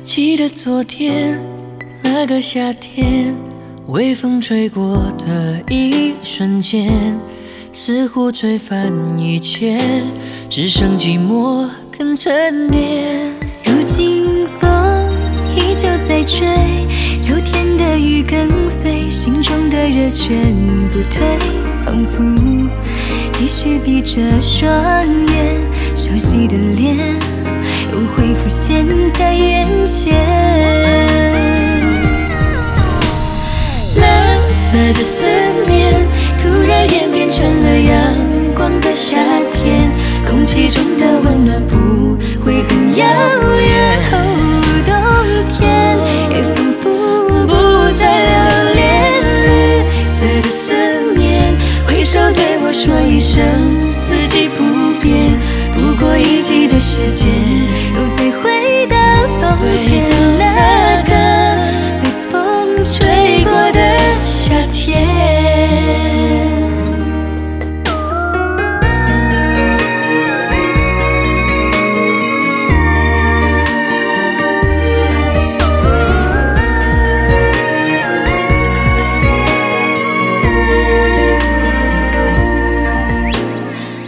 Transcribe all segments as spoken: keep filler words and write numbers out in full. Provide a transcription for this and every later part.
记得昨天那个夏天，微风吹过的一瞬间，似乎吹翻一切，只剩寂寞更沉淀。 如今风依旧在吹，秋天的雨跟随，心中的热全不退，仿佛继续闭着双眼，熟悉的脸又会浮现在眼前。 蓝色的思念突然演变成了阳光的夏天，空气中的温暖不会很遥远。 哦，冬天也仿佛不再留恋，绿色的思念挥手对我说一声四季不变，不过一季的时间， 又再回到从前那个被风吹过的夏天。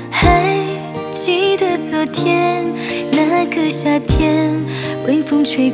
记得昨天那个夏天，微风吹